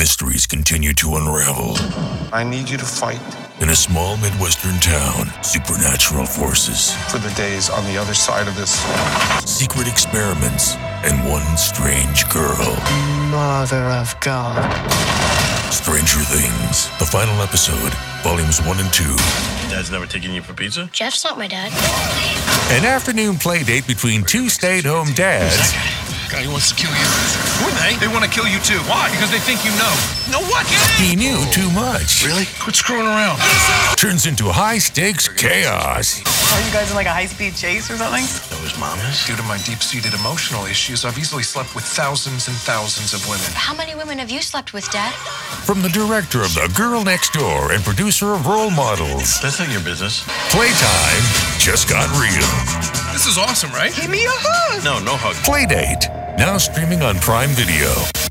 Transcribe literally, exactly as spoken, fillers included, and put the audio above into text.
mysteries continue to unravel. I need you to fight. In a small Midwestern town, supernatural forces, For the days on the other side of this. secret experiments, and one strange girl. Mother of God. Stranger Things, the final episode, volumes one and two. Dad's never taken you for pizza? Jeff's not my dad. An afternoon play date between two stay-at-home dads Guy who wants to kill you. Who are they? They want to kill you too. Why? Because they think you know. Know what? he knew too much. Really? Quit screwing around. Turns into high-stakes chaos. Are you guys in like a high-speed chase or something? Know his mom is? Due to my deep-seated emotional issues, I've easily slept with thousands and thousands of women. How many women have you slept with, Dad? From the director of The Girl Next Door and producer of Role Models, That's not your business. Playtime just got real. This is awesome, right? Give me a hug. No, no hug. Playdate, now streaming on Prime Video.